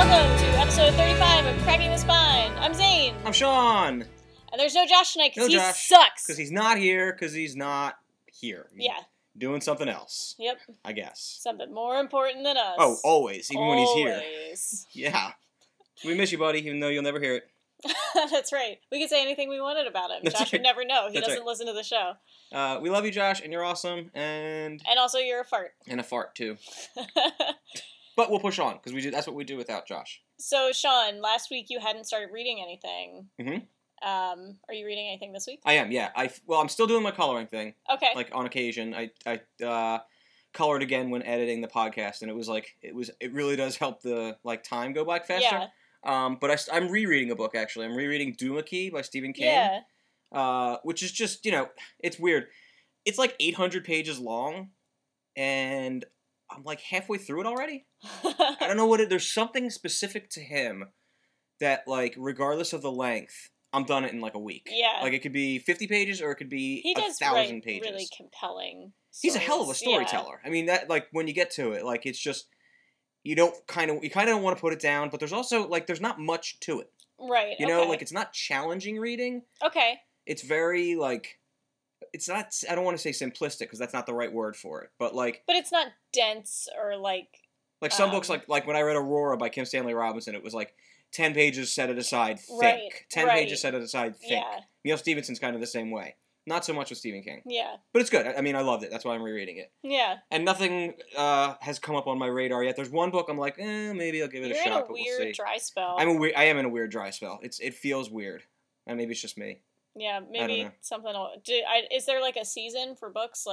Welcome to episode 35 of Cracking the Spine. I'm Zane. I'm Sean. And there's no Josh tonight because Josh, sucks. Because he's not here, He's yeah. doing something else. Yep. I guess. Something more important than us. Oh, always. Even when he's here. Always. Yeah. We miss you, buddy, even though you'll never hear it. That's right. We could say anything we wanted about him. That's Josh right. would never know. He That's doesn't right. listen to the show. We love you, Josh, and you're awesome, and also you're a fart. a fart, too. But we'll push on, because that's what we do without Josh. So, Sean, last week you hadn't started reading anything. Mm-hmm. Are you reading anything this week? I am, yeah. I'm still doing my coloring thing. Okay. Like, on occasion. I colored again when editing the podcast, and it really does help the, time go by faster. Yeah. But I'm rereading a book, actually. I'm rereading Doohickey by Stephen King. Yeah. Which is just, it's weird. It's like 800 pages long, and I'm like halfway through it already. I don't know there's something specific to him that, regardless of the length, I'm done it in a week. Yeah. Like, it could be 50 pages or it could be 1,000 pages. Really compelling stories. He's a hell of a storyteller. Yeah. I mean, that, when you get to it, it's just, you kind of don't want to put it down, but there's also, there's not much to it. Right, You know, it's not challenging reading. Okay. It's very, it's not, I don't want to say simplistic, because that's not the right word for it, but, But it's not dense or, some books, like when I read Aurora by Kim Stanley Robinson, it was, 10 pages set it aside, think. Right, 10 pages set it aside, think. Yeah. Neil Stephenson's kind of the same way. Not so much with Stephen King. Yeah. But it's good. I mean, I loved it. That's why I'm rereading it. Yeah. And nothing has come up on my radar yet. There's one book I'm like, maybe I'll give it a shot, but we'll see. You're in a weird dry spell. I am in a weird dry spell. It feels weird. And maybe it's just me. Yeah, maybe something. Is there a season for books?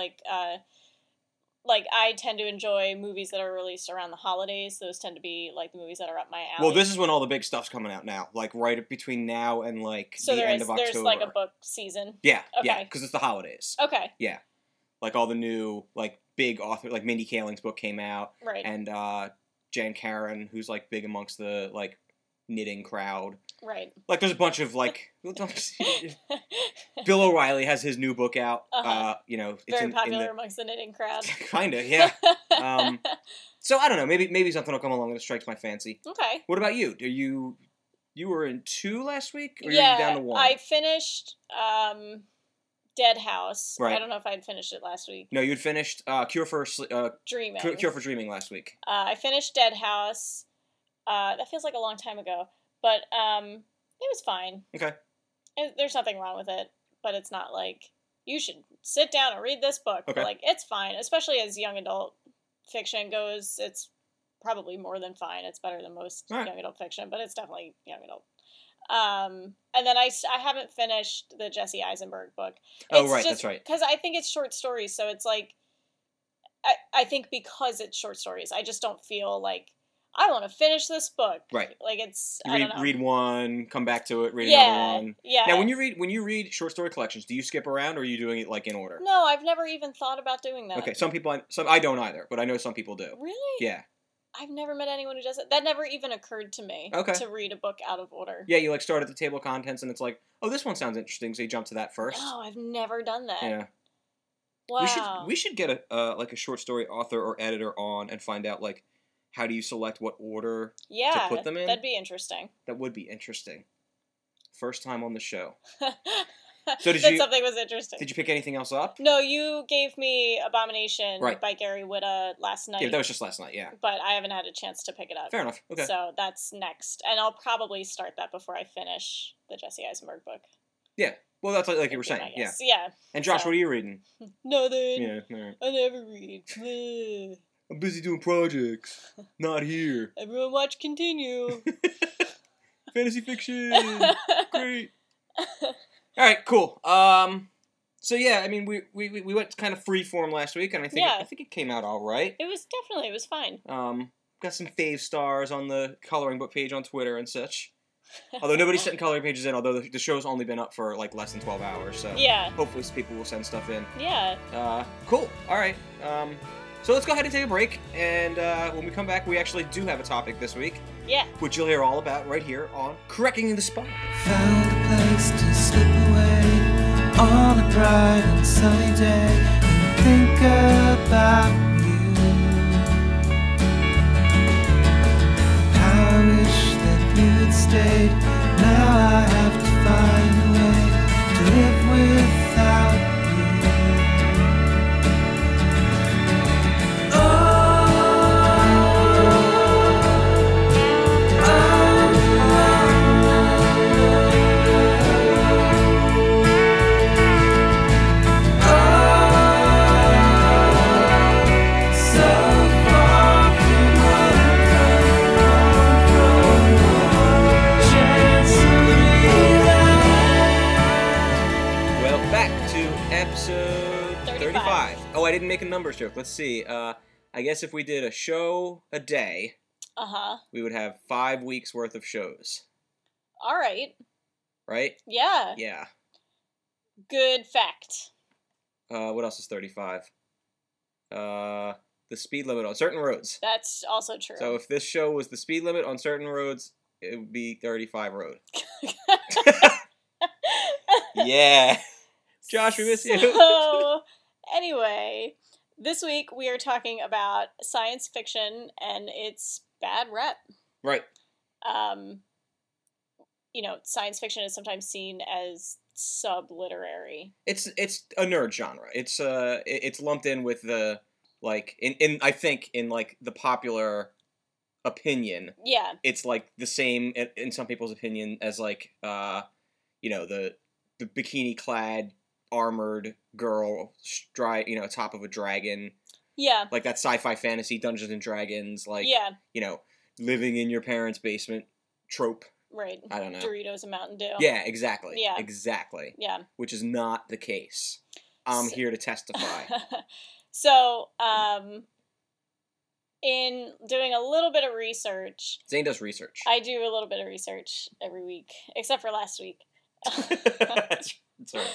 I tend to enjoy movies that are released around the holidays. Those tend to be the movies that are up my alley. Well, this is when all the big stuff's coming out now. Right between now and the end of October. So there's a book season. Yeah. Okay. Yeah, because it's the holidays. Okay. Yeah. All the new big author, Mindy Kaling's book came out. Right. And Jan Karen, who's big amongst the knitting crowd. Right. There's a bunch of Bill O'Reilly has his new book out. Uh-huh. It's very popular amongst the knitting crowd. Kinda, yeah. So I don't know. Maybe something will come along that strikes my fancy. Okay. What about you? You were in 2 last week, or yeah, you down to 1? I finished Dead House. Right. I don't know if I'd finished it last week. No, you'd finished Cure for Dreaming. Cure for Dreaming last week. I finished Dead House. That feels like a long time ago, but it was fine. Okay. There's nothing wrong with it, but it's not you should sit down and read this book. Okay. But, it's fine, especially as young adult fiction goes. It's probably more than fine. It's better than most young adult fiction, but it's definitely young adult. And then I haven't finished the Jesse Eisenberg book. That's right. Because I think it's short stories, so it's I think because it's short stories, I just don't feel I want to finish this book. Right. I don't know. Read one, come back to it, read another one. Yeah. Now, when you read short story collections, do you skip around, or are you doing it in order? No, I've never even thought about doing that. Okay, I don't either, but I know some people do. Really? Yeah. I've never met anyone who does it. That never even occurred to me. Okay. To read a book out of order. Yeah, you start at the table of contents, and it's oh, this one sounds interesting, so you jump to that first. No, I've never done that. Yeah. Wow. We should get a short story author or editor on and find out how do you select what order to put them in? That'd be interesting. That would be interesting. First time on the show. So something was interesting. Did you pick anything else up? No, you gave me Abomination by Gary Whitta last night. Yeah, that was just last night, yeah. But I haven't had a chance to pick it up. Fair enough, okay. So that's next. And I'll probably start that before I finish the Jesse Eisenberg book. Yeah. Well, that's like you were saying, yeah. Yeah. And Josh, what are you reading? Nothing. Yeah, all right. I never read. I'm busy doing projects. Not here. Everyone watch Continue. Fantasy fiction. Great. All right, cool. So yeah, I mean, we went kind of free form last week, and I think it came out all right. It was fine. Got some fave stars on the coloring book page on Twitter and such. Although nobody's setting coloring pages in, although the show's only been up for less than 12 hours, so hopefully people will send stuff in. Yeah. Cool. All right. So let's go ahead and take a break, and when we come back, we actually do have a topic this week. Yeah. Which you'll hear all about right here on Cracking the Spine. Found a place to slip away on a bright and sunny day and think about you. How it ahead and make a numbers joke. Let's see. I guess if we did a show a day, we would have 5 weeks worth of shows. All right. Right? Yeah. Yeah. Good fact. What else is 35? The speed limit on certain roads. That's also true. So if this show was the speed limit on certain roads, it would be 35 road. Yeah. Josh, we miss you. So, anyway, this week we are talking about science fiction and its bad rep. Right. Science fiction is sometimes seen as sub-literary. It's a nerd genre. It's lumped in with the I think in the popular opinion. Yeah. It's like the same in some people's opinion as the bikini clad armored girl top of a dragon. Yeah. Like that sci-fi fantasy Dungeons and Dragons living in your parents' basement trope. Right. I don't know. Doritos and Mountain Dew. Yeah, exactly. Yeah. Exactly. Yeah. Which is not the case. I'm here to testify. So, in doing a little bit of research... Zane does research. I do a little bit of research every week, except for last week. That's right.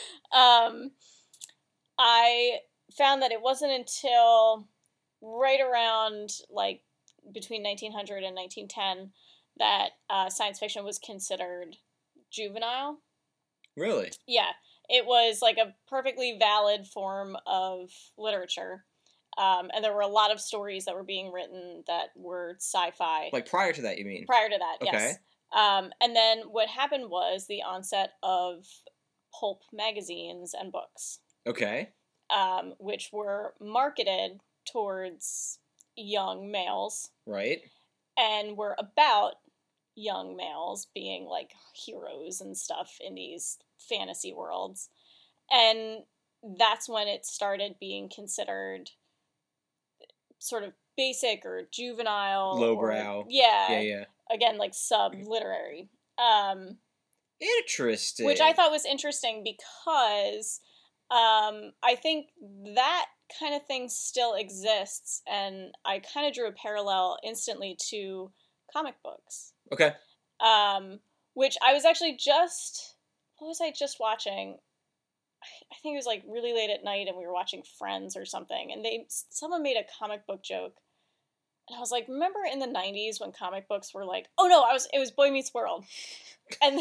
I found that it wasn't until right around, between 1900 and 1910 that science fiction was considered juvenile. Really? Yeah. It was a perfectly valid form of literature. And there were a lot of stories that were being written that were sci-fi. Prior to that, you mean? Prior to that, okay. Yes. And then what happened was the onset of pulp magazines and books. Okay. Which were marketed towards young males. Right. And were about young males being heroes and stuff in these fantasy worlds. And that's when it started being considered sort of basic or juvenile. Lowbrow. Yeah. Again, sub-literary. Interesting. Which I thought was interesting because I think that kind of thing still exists, and I kind of drew a parallel instantly to comic books. Okay. Which I was actually what was I just watching? I think it was really late at night, and we were watching Friends or something, and someone made a comic book joke, and I was like, remember in the 90s when comic books were oh no, it was Boy Meets World, and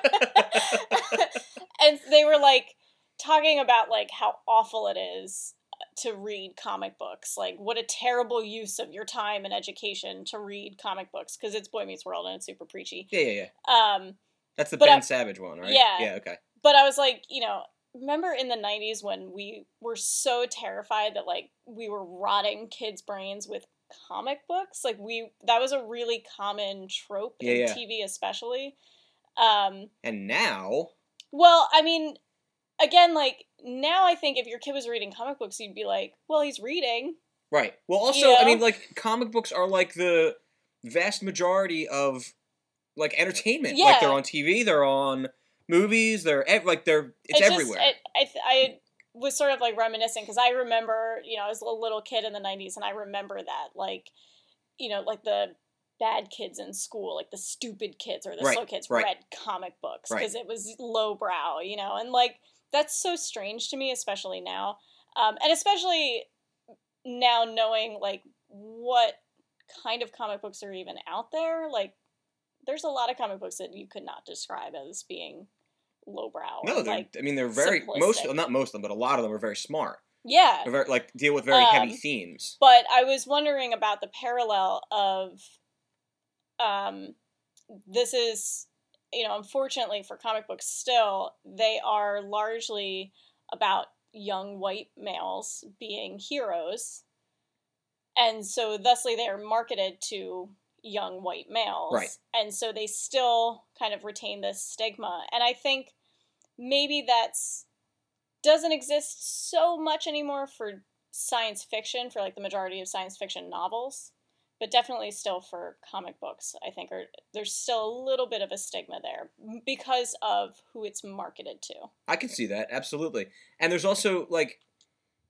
and they were talking about how awful it is to read comic books, what a terrible use of your time and education to read comic books, because it's Boy Meets World and it's super preachy. Yeah. That's the but Ben Savage one, right? Yeah. Yeah, okay. But I was remember in the 90s when we were so terrified that we were rotting kids' brains with comic books? That was a really common trope in TV especially. And now? Well, I mean, again, now I think if your kid was reading comic books, you'd be well, he's reading. Right. Well, also, I mean, comic books are the vast majority of entertainment. Yeah. They're on TV, they're on movies, it's everywhere. I was sort of reminiscing because I remember, I was a little kid in the 90s, and I remember that the bad kids in school, the stupid kids or the slow kids read comic books because it was lowbrow, and that's so strange to me, especially now, and especially now knowing what kind of comic books are even out there. There's a lot of comic books that you could not describe as being lowbrow. No, they're very not most of them, but a lot of them are very smart. Yeah, they're very, deal with very heavy themes. But I was wondering about the parallel of, this is, unfortunately for comic books still, they are largely about young white males being heroes, and so thusly they are marketed to young white males. Right. And so they still kind of retain this stigma. And I think maybe doesn't exist so much anymore for science fiction, for the majority of science fiction novels, but definitely still for comic books, I think there's still a little bit of a stigma there because of who it's marketed to. I can see that, absolutely. And there's also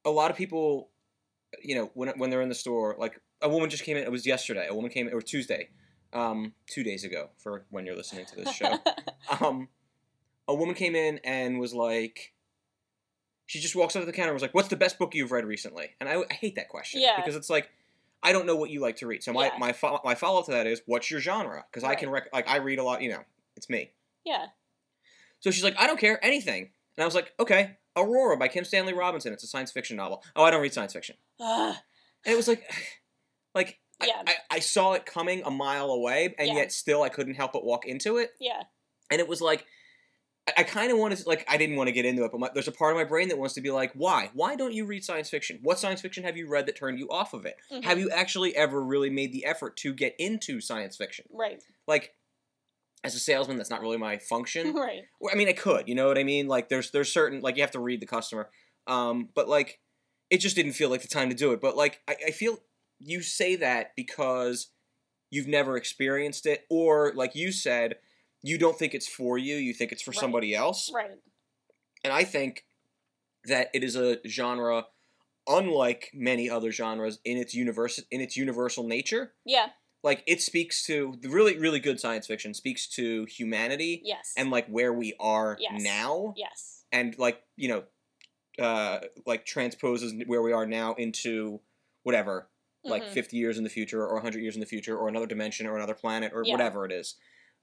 a lot of people, you know, when they're in the store, like a woman just came in. It was yesterday. A woman came in, or Tuesday, 2 days ago for when you're listening to this show. A woman came in and was like, she just walks up to the counter and was like, "What's the best book you've read recently?" And I hate that question because it's like, I don't know what you like to read. So my follow up to that is, what's your genre? Because I can I read a lot. You know, it's me. Yeah. So she's like, I don't care, anything. And I was like, okay, Aurora by Kim Stanley Robinson. It's a science fiction novel. Oh, I don't read science fiction. And it was like I saw it coming a mile away, and yet still I couldn't help but walk into it. Yeah. And it was like, I kind of wanted to, like, I didn't want to get into it, but there's a part of my brain that wants to be like, why? Why don't you read science fiction? What science fiction have you read that turned you off of it? Mm-hmm. Have you actually ever really made the effort to get into science fiction? Right. Like, as a salesman, that's not really my function. Right. I mean, I could, you know what I mean? Like, there's certain, like, you have to read the customer. But, like, it just didn't feel like the time to do it. But, like, I feel you say that because you've never experienced it, or, like you said, you don't think it's for you. You think it's for somebody else. Right. And I think that it is a genre unlike many other genres in its universal nature. Yeah. Like, it speaks to, the really, really good science fiction speaks to humanity. Yes. And, like, where we are now. Yes. And, like, you know, like, transposes where we are now into whatever, like, 50 years in the future, or 100 years in the future, or another dimension, or another planet, or whatever it is.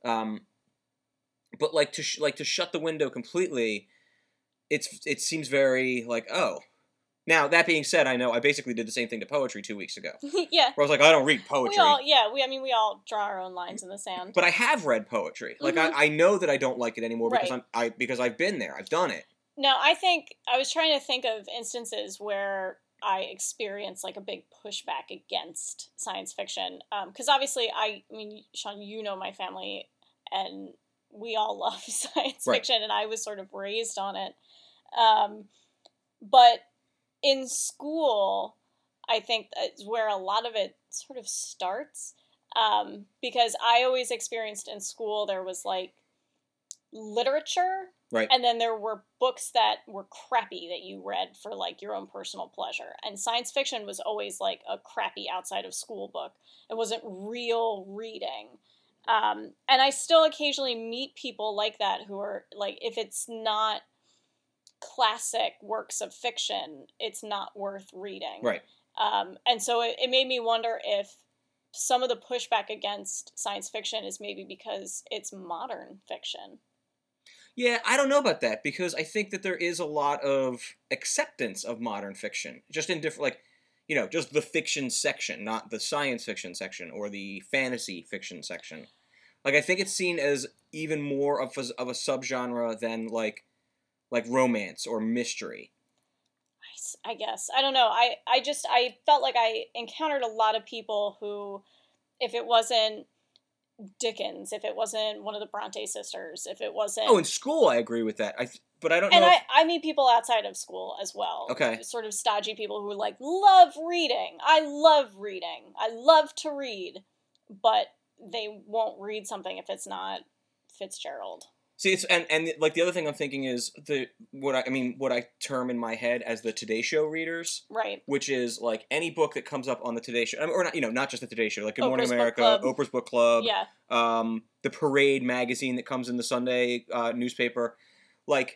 But, like, to shut the window completely, it seems very, like, oh. Now, that being said, I know I basically did the same thing to poetry 2 weeks ago. Yeah. Where I was like, I don't read poetry. We all draw our own lines in the sand. But I have read poetry. Like, I know that I don't like it anymore because I've been there. I've done it. No, I was trying to think of instances where I experienced, like, a big pushback against science fiction. Because obviously, I mean, Sean, you know my family, and we all love science fiction, and I was sort of raised on it. But in school, I think that's where a lot of it sort of starts, because I always experienced in school there was, like, literature, and then there were books that were crappy that you read for, like, your own personal pleasure, and science fiction was always, like, a crappy outside of school book. It wasn't real reading. And I still occasionally meet people like that who are, like, if it's not classic works of fiction, it's not worth reading. Right. And so it made me wonder if some of the pushback against science fiction is maybe because it's modern fiction. Yeah, I don't know about that, because I think that there is a lot of acceptance of modern fiction, just in different, like, you know, just the fiction section, not the science fiction section or the fantasy fiction section. Like, I think it's seen as even more of a subgenre than, like romance or mystery. I guess. I don't know. I felt like I encountered a lot of people who, if it wasn't Dickens, if it wasn't one of the Bronte sisters, if it wasn't... Oh, in school I agree with that. But I don't know. And I meet people outside of school as well. Okay. Sort of stodgy people who, like, love reading. I love reading. I love to read. But they won't read something if it's not Fitzgerald. See, it's and like the other thing I'm thinking is what I term in my head as the Today Show readers, right? Which is like any book that comes up on the Today Show, or not, not just the Today Show, like Good Morning Oprah's America, Oprah's Book Club, yeah, the Parade magazine that comes in the Sunday newspaper, like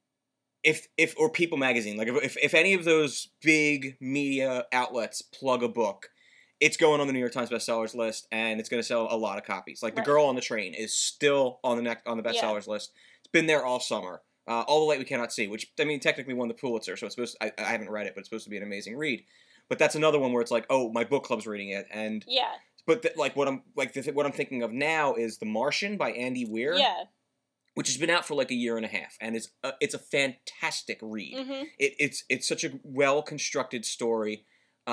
or People magazine, like if any of those big media outlets plug a book, it's going on the New York Times bestsellers list, and it's going to sell a lot of copies. Like, The Girl on the Train is still on the bestsellers list. It's been there all summer. All the Light We Cannot See, which, I mean, technically won the Pulitzer, so it's supposed to, I haven't read it, but it's supposed to be an amazing read. But that's another one where it's like, oh, my book club's reading it, and yeah. But what I'm thinking of now is The Martian by Andy Weir. Yeah. Which has been out for like a year and a half, and it's a fantastic read. Mm-hmm. It's such a well constructed story.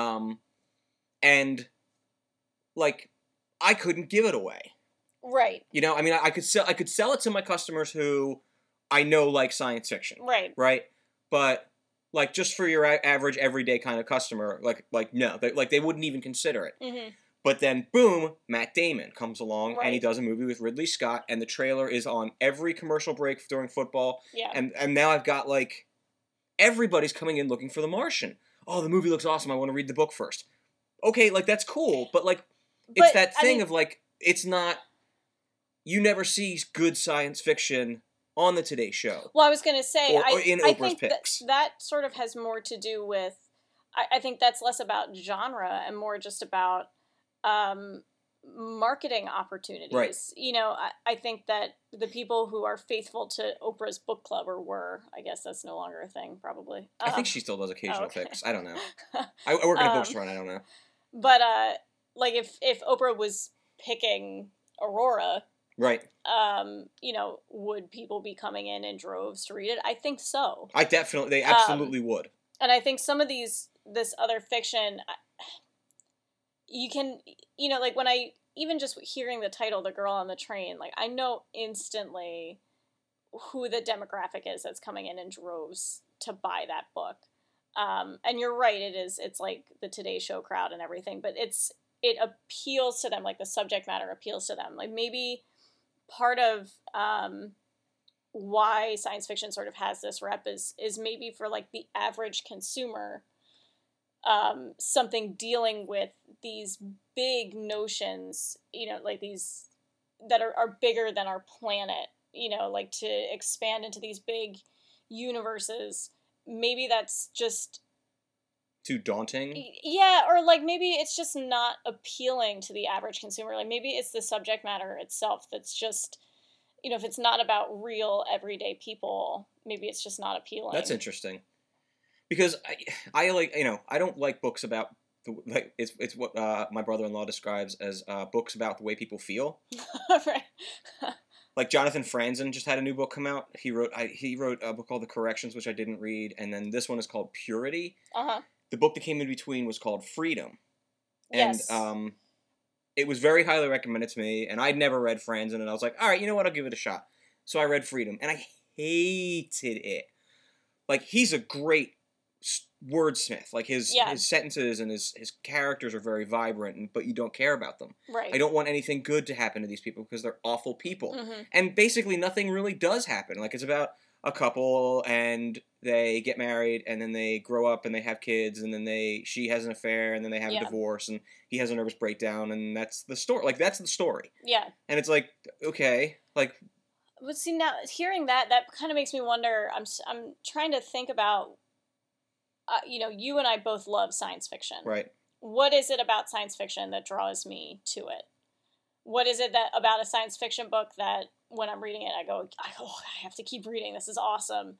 And, like, I couldn't give it away. Right. You know, I mean, I could sell it to my customers who I know like science fiction. Right. Right? But, like, just for your average, everyday kind of customer, like no. They wouldn't even consider it. Mm-hmm. But then, boom, Matt Damon comes along, right. and he does a movie with Ridley Scott, and the trailer is on every commercial break during football. Yeah. And now I've got, like, everybody's coming in looking for The Martian. Oh, the movie looks awesome. I want to read the book first. Okay, like, that's cool, but, like, it's that thing of, like, it's not... You never see good science fiction on the Today Show. Well, I was going to say, or in I Oprah's think picks. that sort of has more to do with... I think that's less about genre and more just about marketing opportunities. Right. You know, I think that the people who are faithful to Oprah's book club, or were, I guess that's no longer a thing, probably. I think she still does occasional okay. picks. I don't know. I work in a bookstore and I don't know. But, like, if Oprah was picking Aurora... Right. You know, would people be coming in droves to read it? I think so. They absolutely would. And I think some of this other fiction, you can, you know, like when even just hearing the title, The Girl on the Train, like I know instantly who the demographic is that's coming in droves to buy that book. And you're right, it's like the Today Show crowd and everything, but it appeals to them, like the subject matter appeals to them. Like maybe part of why science fiction sort of has this rep is maybe for like the average consumer, something dealing with these big notions, you know, like these that are bigger than our planet, you know, like to expand into these big universes. Maybe that's just too daunting. Yeah, or like maybe it's just not appealing to the average consumer. Like maybe it's the subject matter itself that's just, you know, if it's not about real everyday people, maybe it's just not appealing. That's interesting. Because I like, you know, I don't like books about like it's what my brother-in-law describes as books about the way people feel. Right. Like Jonathan Franzen just had a new book come out. He wrote a book called The Corrections, which I didn't read, and then this one is called Purity. Uh-huh. The book that came in between was called Freedom. Yes. And it was very highly recommended to me, and I'd never read Franzen, and I was like, all right, you know what, I'll give it a shot. So I read Freedom, and I hated it. Like, he's a great wordsmith. Like, his sentences and his characters are very vibrant, but you don't care about them. Right. I don't want anything good to happen to these people because they're awful people. Mm-hmm. And basically nothing really does happen. Like, it's about a couple, and they get married, and then they grow up, and they have kids, and then she has an affair, and then they have a divorce, and he has a nervous breakdown, and that's the story. Like, that's the story. Yeah. And it's like, okay, like... But see, now, hearing that kind of makes me wonder, I'm trying to think about, you know, you and I both love science fiction. Right. What is it about science fiction that draws me to it? What is it that about a science fiction book that when I'm reading it, I go, I have to keep reading. This is awesome.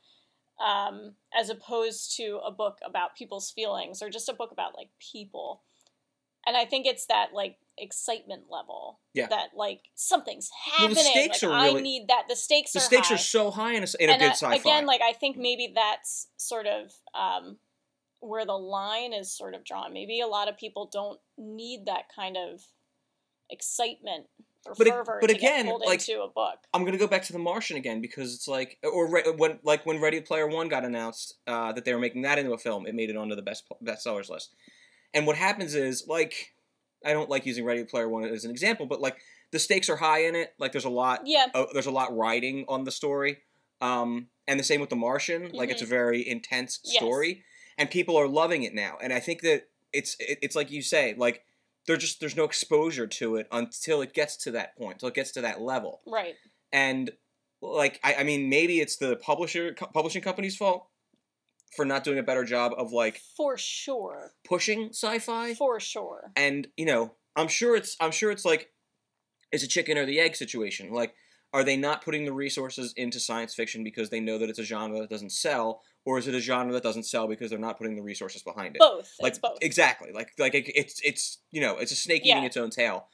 As opposed to a book about people's feelings or just a book about like people. And I think it's that like excitement level. Yeah. That like something's happening. Well, the stakes like, are really, I need that. The stakes are so high in a good sci-fi. Again, like I think maybe that's sort of where the line is sort of drawn. Maybe a lot of people don't need that kind of excitement or fervor to get pulled into a book. I'm gonna go back to The Martian again because it's like, or when Ready Player One got announced that they were making that into a film, it made it onto the bestsellers list. And what happens is, like, I don't like using Ready Player One as an example, but like the stakes are high in it. Like there's a lot, there's a lot riding on the story. And the same with The Martian. Like it's a very intense story, and people are loving it now. And I think that it's like you say, like. There's no exposure to it until it gets to that point, until it gets to that level. Right. And, like, I mean, maybe it's the publishing company's fault for not doing a better job of, like... For sure. Pushing sci-fi. For sure. And, you know, I'm sure it's like, it's a chicken or the egg situation. Like, are they not putting the resources into science fiction because they know that it's a genre that doesn't sell? Or is it a genre that doesn't sell because they're not putting the resources behind it? Both. Like, it's both. Exactly. Like it's you know, it's a snake eating its own tail.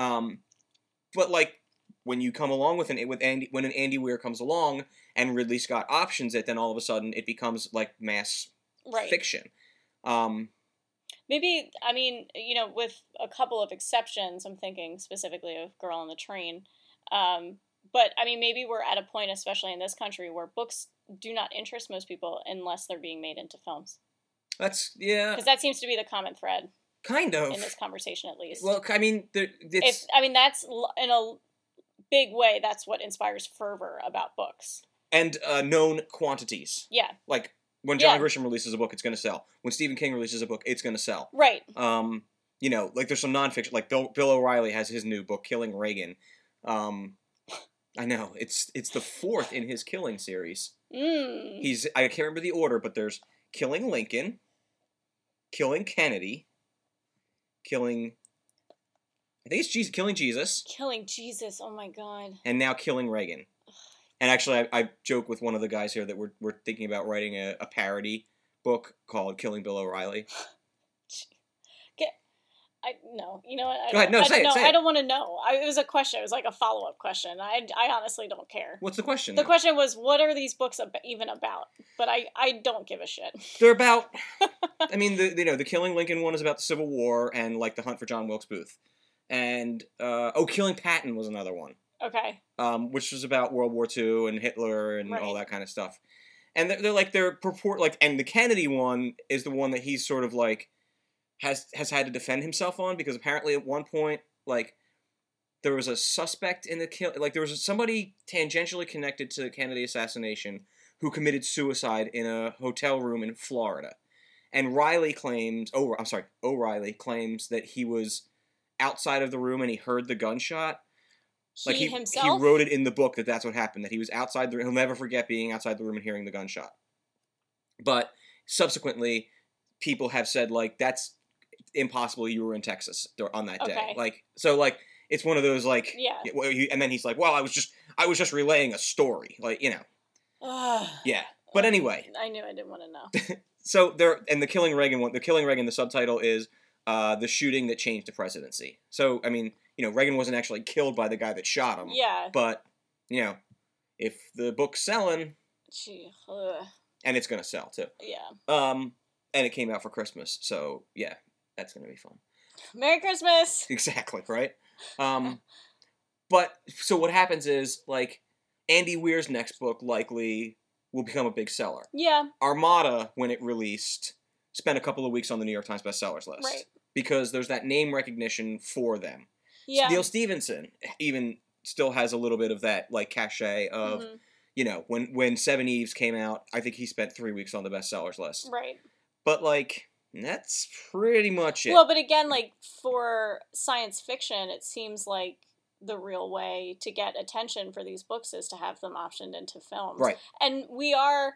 But like when you come along when an Andy Weir comes along and Ridley Scott options it, then all of a sudden it becomes like mass fiction. Maybe, I mean, you know, with a couple of exceptions, I'm thinking specifically of Girl on the Train. But I mean, maybe we're at a point, especially in this country, where books do not interest most people unless they're being made into films. Because that seems to be the common thread. Kind of. In this conversation, at least. Well, I mean, that's in a big way, that's what inspires fervor about books. And known quantities. Yeah. Like, When John Grisham releases a book, it's going to sell. When Stephen King releases a book, it's going to sell. Right. You know, like there's some nonfiction, like Bill O'Reilly has his new book, Killing Reagan. I know, it's the 4th in his Killing series. I can't remember the order, but there's Killing Lincoln, Killing Kennedy, Killing Jesus. Killing Jesus, oh my god. And now Killing Reagan. And actually, I joke with one of the guys here that we're thinking about writing a parody book called Killing Bill O'Reilly. No, you know what? Go ahead. No, say it. I don't want to know. It was a question. It was like a follow-up question. I honestly don't care. What's the question? The question was, what are these books even about? But I don't give a shit. They're about. I mean, the Killing Lincoln one is about the Civil War and like the hunt for John Wilkes Booth, and Killing Patton was another one. Okay. Which was about World War II and Hitler and all that kind of stuff, and they're purport like, and the Kennedy one is the one that he's sort of like. Has had to defend himself on, because apparently at one point, like, there was a suspect in the kill, like there was somebody tangentially connected to the Kennedy assassination who committed suicide in a hotel room in Florida, and O'Reilly claims that he was outside of the room and he heard the gunshot. He himself? He wrote it in the book that's what happened, that he was outside the room. He'll never forget being outside the room and hearing the gunshot. But subsequently, people have said, like, that's impossible, you were in Texas on that day. Like, so, like, it's one of those, like, and then he's like, well, I was just relaying a story, like, you know. Yeah. But anyway. I knew I didn't want to know. So the Killing Reagan one, the subtitle is The Shooting That Changed the Presidency. So, I mean, you know, Reagan wasn't actually killed by the guy that shot him. Yeah. But, you know, if the book's selling, and it's going to sell, too. Yeah. And it came out for Christmas, so, yeah. That's going to be fun. Merry Christmas! Exactly, right? But, so what happens is, like, Andy Weir's next book likely will become a big seller. Yeah. Armada, when it released, spent a couple of weeks on the New York Times bestsellers list. Right. Because there's that name recognition for them. Yeah. Neil Stephenson even still has a little bit of that, like, cachet of, you know, when Seven Eves came out, I think he spent 3 weeks on the bestsellers list. Right. But, like... that's pretty much it. Well, but again, like, for science fiction, it seems like the real way to get attention for these books is to have them optioned into films. Right. And we are,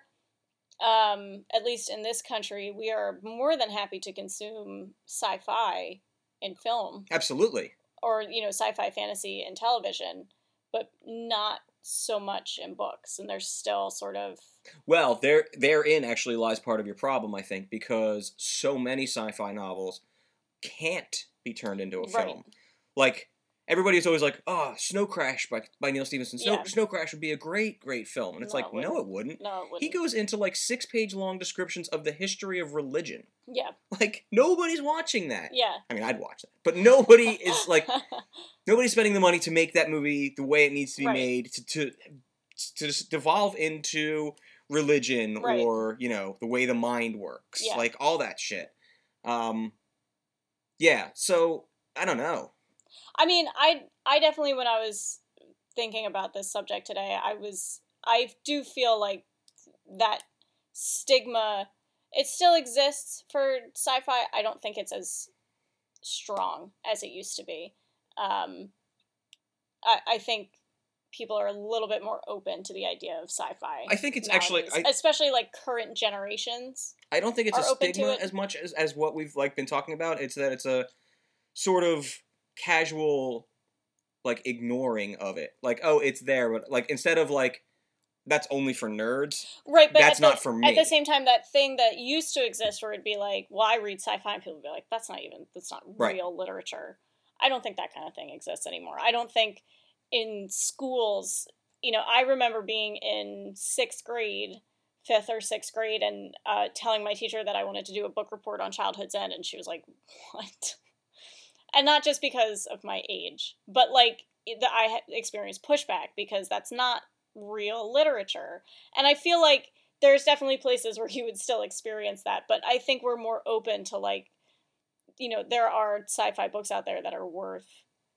at least in this country, we are more than happy to consume sci-fi in film. Absolutely. Or, you know, sci-fi fantasy in television, but not so much in books. And there's still sort of... Well, therein actually lies part of your problem, I think, because so many sci-fi novels can't be turned into a film. Like, everybody's always like, oh, Snow Crash by Neil Stephenson. Snow Crash would be a great, great film. And it's no, it wouldn't. No, it wouldn't. He goes into, like, 6-page long descriptions of the history of religion. Yeah. Like, nobody's watching that. Yeah. I mean, I'd watch that. But nobody is, like, nobody's spending the money to make that movie the way it needs to be made, to devolve into... religion or, you know, the way the mind works. Yeah. Like, all that shit. Yeah, so, I don't know. I mean, I definitely, when I was thinking about this subject today, I do feel like that stigma, it still exists for sci-fi. I don't think it's as strong as it used to be. I think people are a little bit more open to the idea of sci-fi. I think it's nowadays. actually... especially, like, current generations. I don't think it's a stigma as much as what we've, like, been talking about. It's that it's a sort of casual, like, ignoring of it. Like, oh, it's there, but, like, instead of, like, that's only for nerds. Right, but that's not for me. At the same time, that thing that used to exist where it'd be like, well, I read sci-fi, and people would be like, that's not real literature. I don't think that kind of thing exists anymore. I don't think... in schools, you know, I remember being in 5th or 6th grade, and telling my teacher that I wanted to do a book report on Childhood's End, and she was like, what? And not just because of my age, but, like, I experienced pushback, because that's not real literature. And I feel like there's definitely places where you would still experience that, but I think we're more open to, like, you know, there are sci-fi books out there that are worth...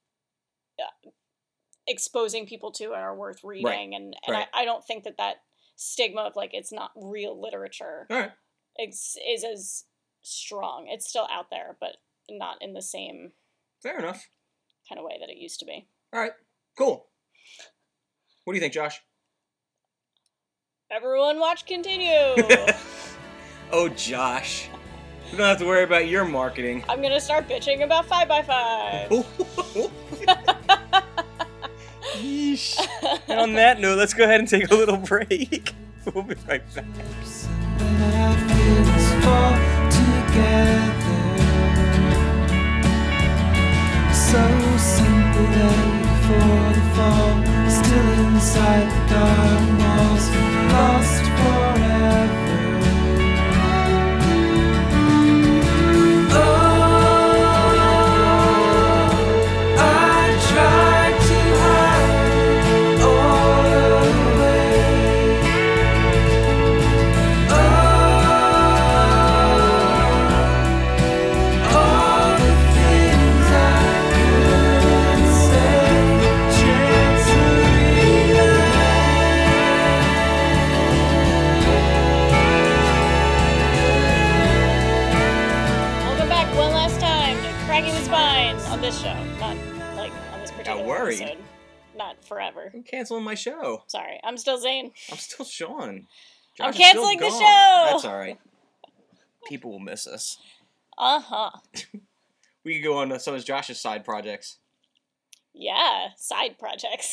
exposing people to and are worth reading, and I don't think that stigma of like it's not real literature All right. is as strong. It's still out there, but not in the same Fair enough. kind of way that it used to be. All right. Cool. What do you think, Josh? Everyone watch Continue! Oh, Josh. We don't have to worry about your marketing. I'm gonna start bitching about 5x5. Yeesh. And on that note, let's go ahead and take a little break. We'll be right back. When our feelings fall together, so simple day before the fall, still inside the garden walls, lost forever. Show, not like on this particular worried. episode. Not forever. I'm canceling my show. Sorry, I'm still Zane. I'm still Sean. I'm Josh is canceling still the gone. show! That's alright. People will miss us. Uh-huh. We could go on to some of Josh's side projects. Yeah, side projects.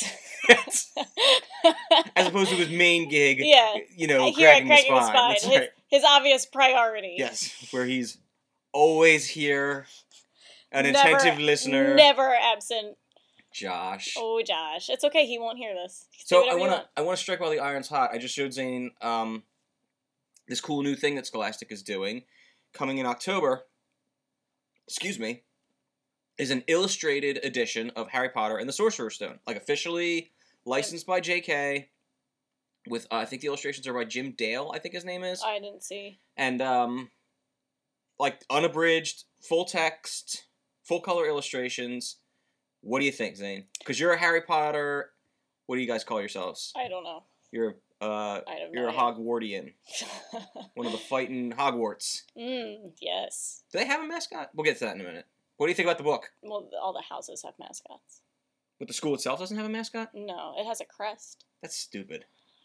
As opposed to his main gig, Yeah. you know, Here at cracking the Cracking the spine. Spine. That's His, right. his obvious priority. Yes, where he's always here, an Never- attentive listener. Never absent. Josh. Oh, Josh. It's okay, he won't hear this. Say So whatever you want. I want to strike while the iron's hot. I just showed Zane this cool new thing that Scholastic is doing, coming in October. Excuse me, is an illustrated edition of Harry Potter and the Sorcerer's Stone, like officially licensed by J.K. With I think the illustrations are by Jim Dale. I think his name is, I didn't see. and like unabridged, full text, full color illustrations. What do you think, Zane? Because you're a Harry Potter. What do you guys call yourselves? I don't know. You're I have you're no a Hogwartian. One of the fighting Hogwarts. Yes. Do they have a mascot? We'll get to that in a minute. What do you think about the book? Well, all the houses have mascots. But the school itself doesn't have a mascot? No, it has a crest. That's stupid.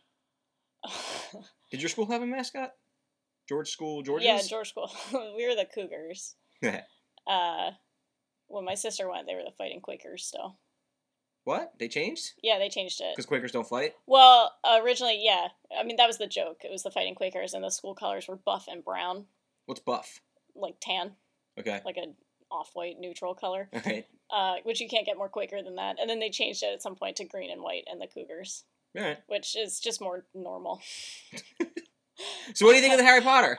Did your school have a mascot? George School, George's? Yeah, George School. We were the Cougars. When my sister went, they were the Fighting Quakers still. What? They changed? Yeah, they changed it. Because Quakers don't fight? Well, originally, yeah. I mean, that was the joke. It was the Fighting Quakers, and the school colors were buff and brown, What's buff? like tan, Okay. like an off-white neutral color, Alright. which you can't get more Quaker than that. And then they changed it at some point to green and white and the Cougars, Alright. which is just more normal. So what do you think of the Harry Potter?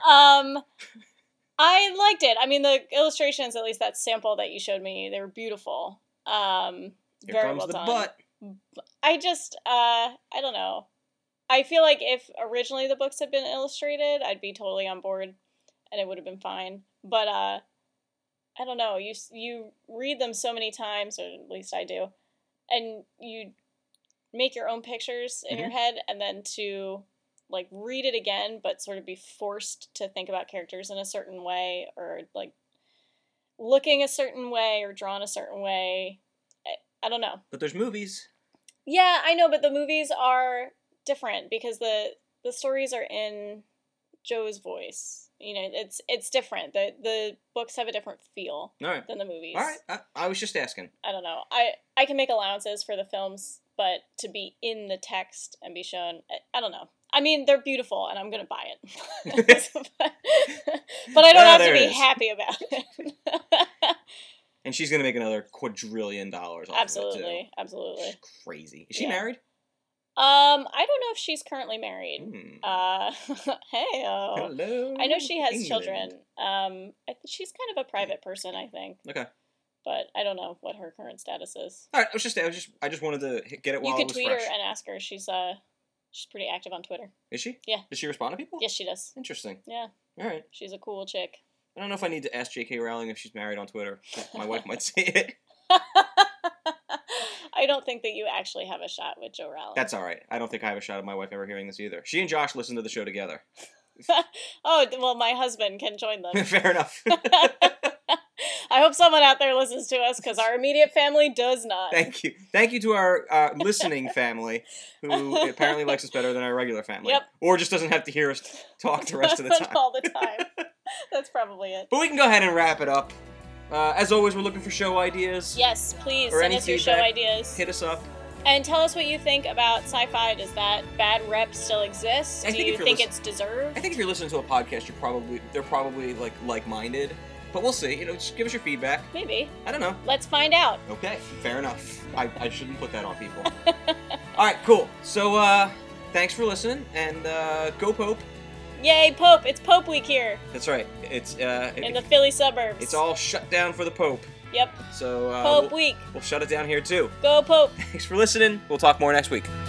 I liked it. I mean, the illustrations, at least that sample that you showed me, they were beautiful. Here Very comes well the done. butt. I just, I don't know. I feel like if originally the books had been illustrated, I'd be totally on board, and it would have been fine. But I don't know. You read them so many times, or at least I do, and you make your own pictures in your head, and then to like read it again, but sort of be forced to think about characters in a certain way, or like looking a certain way, or drawn a certain way. I don't know. But there's movies. Yeah, I know, but the movies are different because the stories are in Joe's voice. You know, it's different. The books have a different feel Alright. than the movies. Alright. I was just asking. I don't know. I can make allowances for the films, but to be in the text and be shown, I don't know. I mean, they're beautiful, and I'm gonna buy it. But I don't have to there it be is. happy about it. And she's gonna make another $quadrillion off of it, Absolutely, too. absolutely. She's crazy. Is she Yeah. married? I don't know if she's currently married. Hey, Hello. I know she has England. children. She's kind of a private person, I think. Okay. But I don't know what her current status is. All right. I just wanted to get it while You it could was tweet fresh. her and ask her. She's pretty active on Twitter. Is she? Yeah. Does she respond to people? Yes, she does. Interesting. Yeah, All right. she's a cool chick. I don't know if I need to ask J.K. Rowling if she's married on Twitter. My wife might say it. I don't think that you actually have a shot with Joe Rollins. That's all right. I don't think I have a shot of my wife ever hearing this either. She and Josh listen to the show together. Oh, well, my husband can join them. Fair enough. I hope someone out there listens to us, because our immediate family does not. Thank you. Thank you to our listening family, who apparently likes us better than our regular family. Yep. Or just doesn't have to hear us talk the rest of the time. All the time. That's probably it. But we can go ahead and wrap it up. As always, we're looking for show ideas. Yes, please Or send any us your show feedback. ideas. Hit us up. And tell us what you think about sci-fi. Does that bad rep still exist? I Do think you if you're think lis- it's deserved? I think if you're listening to a podcast, they're probably like-minded. But we'll see. Just give us your feedback. Maybe. I don't know. Let's find out. Okay, fair enough. I shouldn't put that on people. All right, cool. So, thanks for listening, and go Pope. Yay, Pope! It's Pope Week here That's right. It's in the Philly suburbs. it's all shut down for the Pope. Yep. So Pope Week. we'll shut it down here too. Go Pope. Thanks for listening. We'll talk more next week.